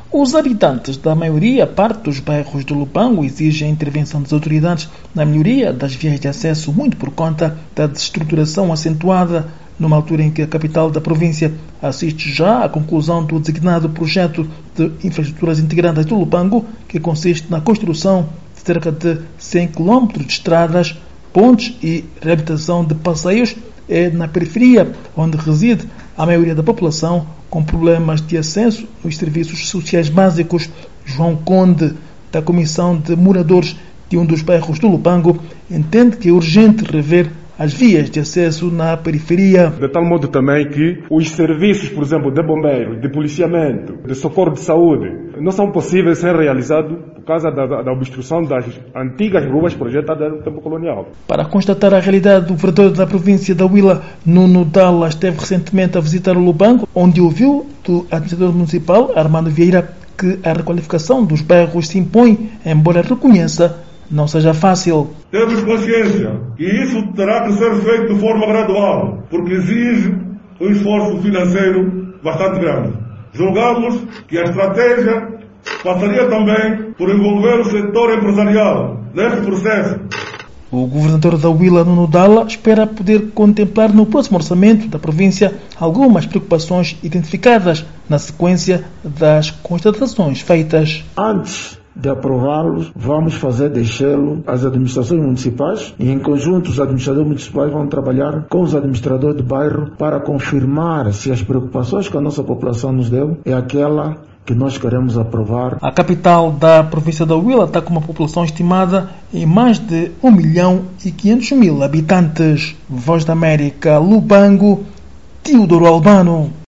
Os habitantes da parte dos bairros de Lubango exigem a intervenção das autoridades na melhoria das vias de acesso, muito por conta da desestruturação acentuada, numa altura em que a capital da província assiste já à conclusão do designado projeto de infraestruturas integradas do Lubango, que consiste na construção de cerca de 100 km de estradas, pontes e reabilitação de passeios. É na periferia onde reside a maioria da população com problemas de acesso aos serviços sociais básicos. João Conde, da Comissão de Moradores de um dos bairros do Lubango, entende que é urgente rever as vias de acesso na periferia. De tal modo também que os serviços, por exemplo, de bombeiros, de policiamento, de socorro de saúde, não são possíveis ser realizados por causa da obstrução das antigas ruas projetadas no tempo colonial. Para constatar a realidade, o vereador da província da Huila, Nuno Dalla, esteve recentemente a visitar o Lubango, onde ouviu do administrador municipal, Armando Vieira, que a requalificação dos bairros se impõe, embora reconheça não seja fácil. Temos consciência que isso terá que ser feito de forma gradual, porque exige um esforço financeiro bastante grande. Julgamos que a estratégia passaria também por envolver o setor empresarial nesse processo. O governador da Huila, Nuno Dalla, espera poder contemplar no próximo orçamento da província algumas preocupações identificadas na sequência das constatações feitas. Antes de aprová-los, vamos fazer descê-lo às administrações municipais e, em conjunto, os administradores municipais vão trabalhar com os administradores de bairro para confirmar se as preocupações que a nossa população nos deu é aquela que nós queremos aprovar. A capital da província da Huila está com uma população estimada em mais de 1.500.000 habitantes. Voz da América, Lubango, Teodoro Albano.